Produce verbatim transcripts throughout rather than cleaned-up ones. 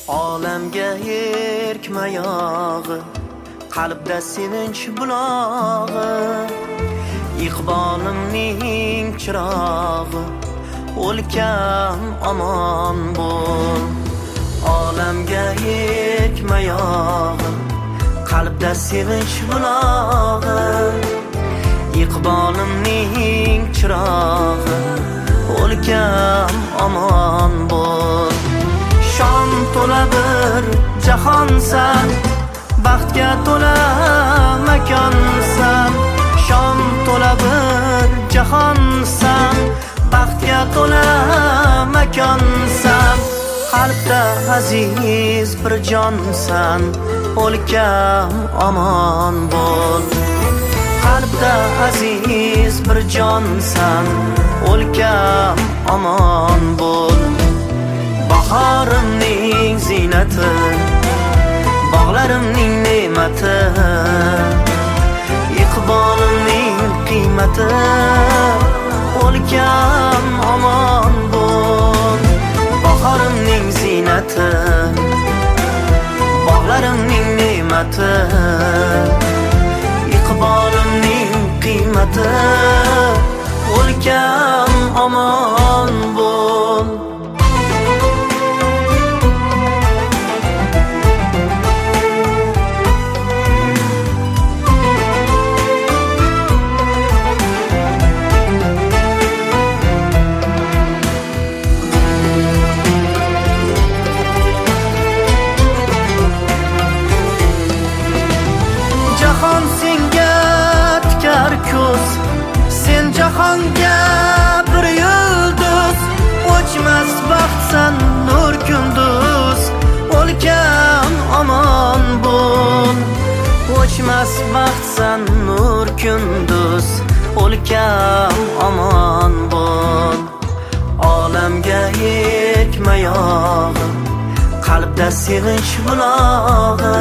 Olamga erkmayog'i, qalbda sevinch bulog'i, iqbolimning chirog'i, o'lkam omon bo'l. Olamga erkmayog'i, qalbda sevinch bulog'i, iqbolimning chirog'i, o'lkam omon bo'l. Shom to'la bir jahonsan, baxtga to'la makonsan. Shom to'la bir jahonsan, baxtga to'la makonsan. Qalbda aziz bir jonsan, o'lkam omon bo'l. Qalbda aziz bir jonsan, o'lkam omon bo'l. Bahorimning ziynati, bog'larimning ne'mati, iqbolimning qiymati, o'lkam omon bo'l. Bahorimning ziynati, bog'larimning ne'mati, iqbolimning qiymati, o'lkam omon bo'l. Jahon senga tikar ko'z, sen jahonga bir yulduz. O'chmas baxtsan nur kunduz, o'lkam omon bo'l. O'chmas baxtsan nur kunduz, o'lkam omon bo'l. Olamga yetmayog'i, qalbda sevinch bulog'i,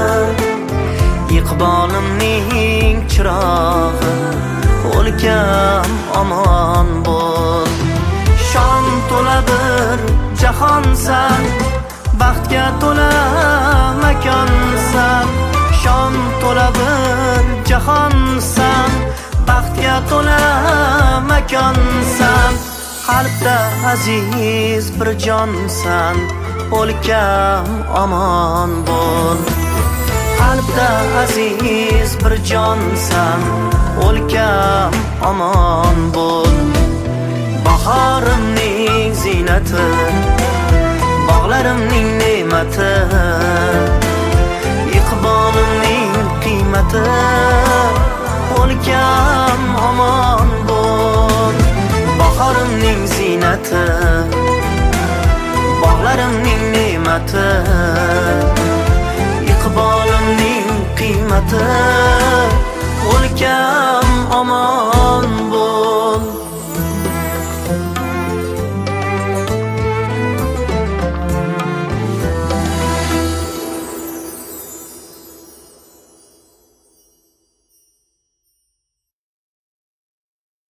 iqbolimning chirog'i, o'lkam omon bo'l. Shom to'la bir jahonsan, baxtga to'la makonsan. Shom to'la bir jahonsan, baxtga to'la makonsan. Qalbda aziz bir jonsan, o'lkam omon bo'l. Qalbda aziz bir jonsan, o'lkam omon bo'l. Bahorimning ziynati, bog'larimning ne'mati, iqbolimning qiymati, o'lkam omon bo'l. Bahorimning ziynati, bog'larimning ne'mati, iqbolimning qiymati, o'lkam